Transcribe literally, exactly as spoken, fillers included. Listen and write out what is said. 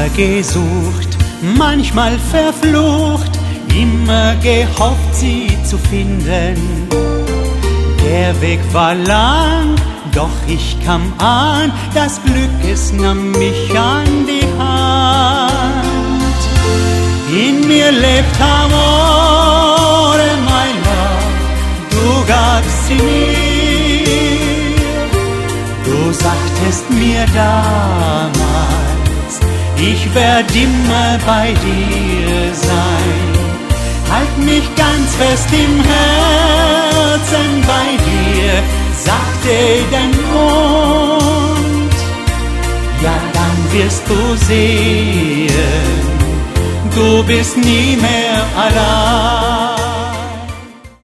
immer gesucht, manchmal verflucht, immer gehofft, sie zu finden. Der Weg war lang, doch ich kam an, das Glück, es nahm mich an die Hand. In mir lebt Amore, mein Love, du gabst sie mir. Du sagtest mir damals, ich werd immer bei dir sein. Halt mich ganz fest im Herzen bei dir, sagte dein Mund. Ja, dann wirst du sehen, du bist nie mehr allein.